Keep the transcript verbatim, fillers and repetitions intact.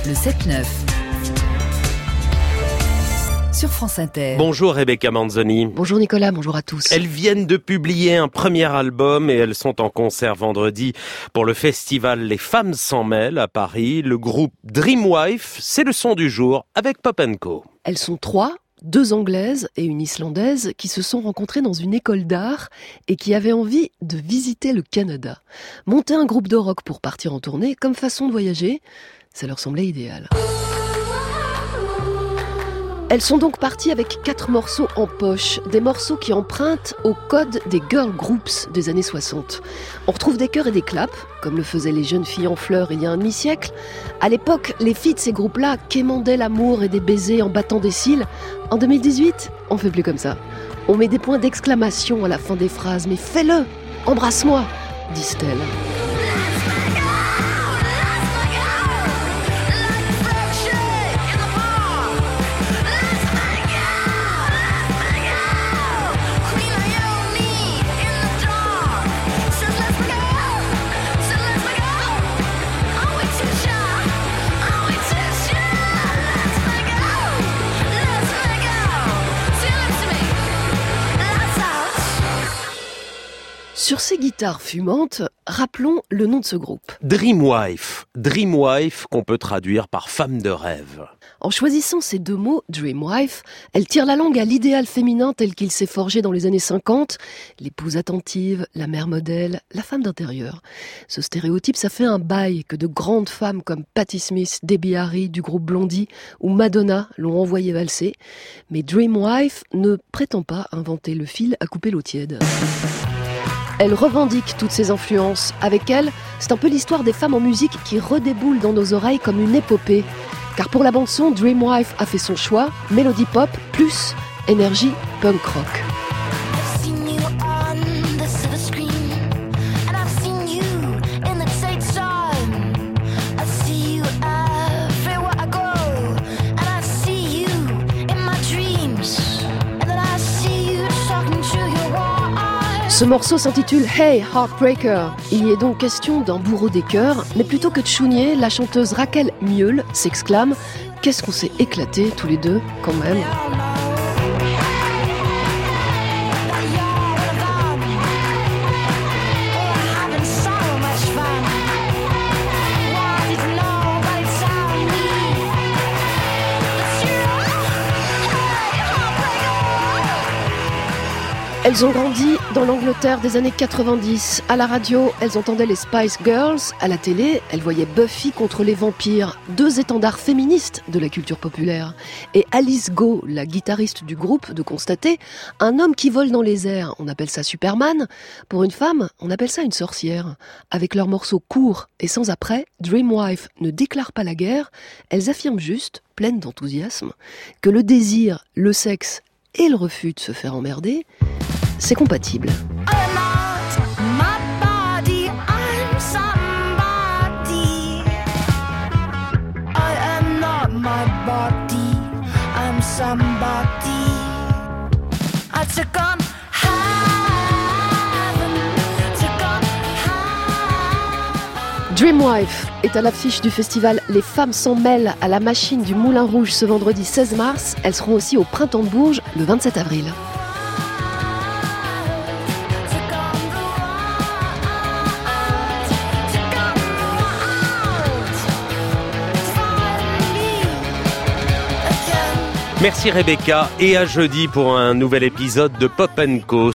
Le sept neuf. Sur France Inter. Bonjour Rebecca Manzoni. Bonjour Nicolas, bonjour à tous. Elles viennent de publier un premier album et elles sont en concert vendredi pour le festival Les Femmes s'en mêlent à Paris. Le groupe Dreamwife, c'est le son du jour avec Pop and Co. Elles sont trois, deux Anglaises et une Islandaise qui se sont rencontrées dans une école d'art et qui avaient envie de visiter le Canada. Monter un groupe de rock pour partir en tournée comme façon de voyager, ça leur semblait idéal. Elles sont donc parties avec quatre morceaux en poche, des morceaux qui empruntent au code des girl groups des années soixante. On retrouve des chœurs et des claps, comme le faisaient les jeunes filles en fleurs il y a un demi-siècle. À l'époque, les filles de ces groupes-là quémandaient l'amour et des baisers en battant des cils. En deux mille dix-huit, on fait plus comme ça. On met des points d'exclamation à la fin des phrases, mais fais-le, embrasse-moi, disent-elles. Sur ces guitares fumantes, rappelons le nom de ce groupe. Dreamwife. Dreamwife qu'on peut traduire par femme de rêve. En choisissant ces deux mots, Dreamwife, elle tire la langue à l'idéal féminin tel qu'il s'est forgé dans les années cinquante. L'épouse attentive, la mère modèle, la femme d'intérieur. Ce stéréotype, ça fait un bail que de grandes femmes comme Patti Smith, Debbie Harry du groupe Blondie ou Madonna l'ont envoyé valser. Mais Dreamwife ne prétend pas inventer le fil à couper l'eau tiède. Elle revendique toutes ces influences. Avec elle, c'est un peu l'histoire des femmes en musique qui redéboule dans nos oreilles comme une épopée. Car pour la bande-son, Dreamwife a fait son choix, mélodie pop plus énergie punk rock. Ce morceau s'intitule Hey Heartbreaker. Il y est donc question d'un bourreau des cœurs, mais plutôt que de chougner, la chanteuse Raquel Mieul s'exclame « Qu'est-ce qu'on s'est éclaté tous les deux, quand même !» Elles ont grandi dans l'Angleterre des années quatre-vingt-dix. À la radio, elles entendaient les Spice Girls. À la télé, elles voyaient Buffy contre les vampires, deux étendards féministes de la culture populaire. Et Alice Go, la guitariste du groupe, de constater un homme qui vole dans les airs. On appelle ça Superman. Pour une femme, on appelle ça une sorcière. Avec leurs morceaux courts et sans après, Dreamwife ne déclare pas la guerre. Elles affirment juste, pleines d'enthousiasme, que le désir, le sexe et le refus de se faire emmerder, c'est compatible. Dreamwife est à l'affiche du festival Les Femmes s'en mêlent à la Machine du Moulin Rouge ce vendredi seize mars. Elles seront aussi au Printemps de Bourges le vingt-sept avril. Merci Rebecca et à jeudi pour un nouvel épisode de Pop and Co